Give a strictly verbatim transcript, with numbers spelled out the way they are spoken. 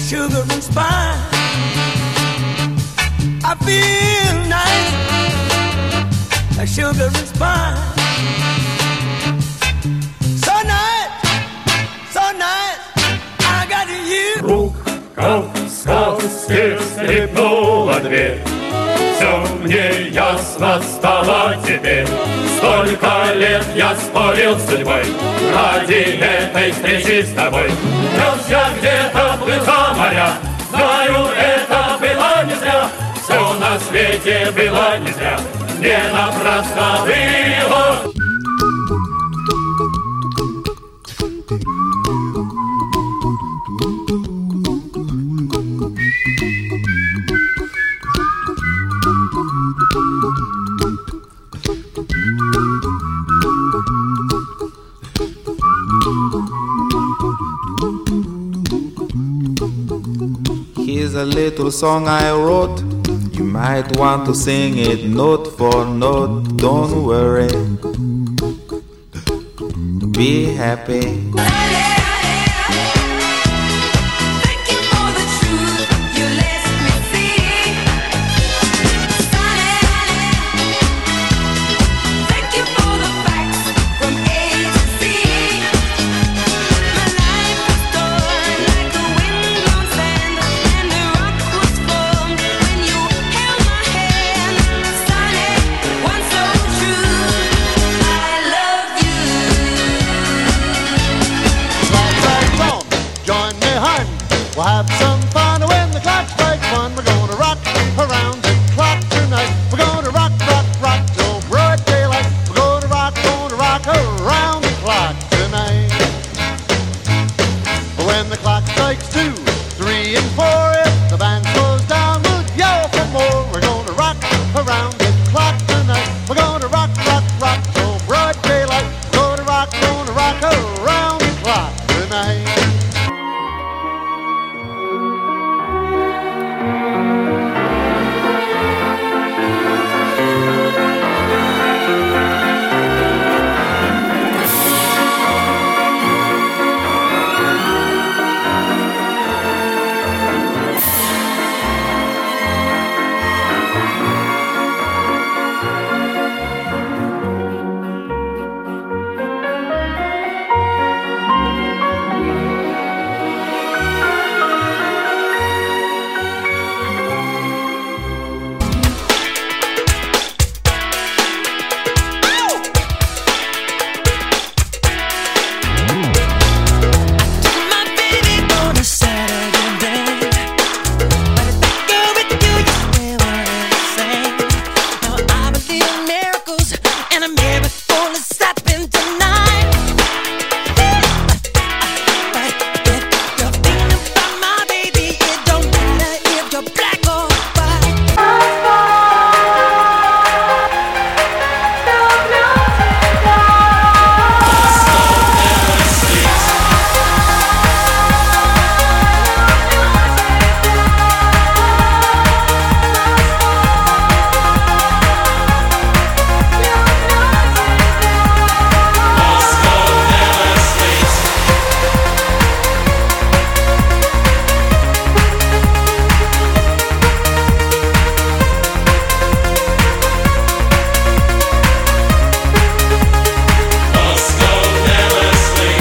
sugar and spice. I feel nice, like sugar and spice. So nice, so nice, I got you. Рука в сказке скрипнула дверь. Все мне ясно стало теперь. Столько лет я спорил с судьбой ради этой встречи с тобой. Нес я где-то плыл за моря, знаю, это было не зря. Все на свете было не зря, не напрасно было. Here's a little song I wrote. You might want to sing it note for note. Don't worry, be happy. We'll have some fun when the clock strikes one. We're gonna rock around the clock tonight. We're gonna rock, rock, rock till broad daylight. We're gonna rock, gonna rock around the clock tonight. When the clock strikes two, three, and four, if the band slows down, we'll yell for more. We're gonna rock around the clock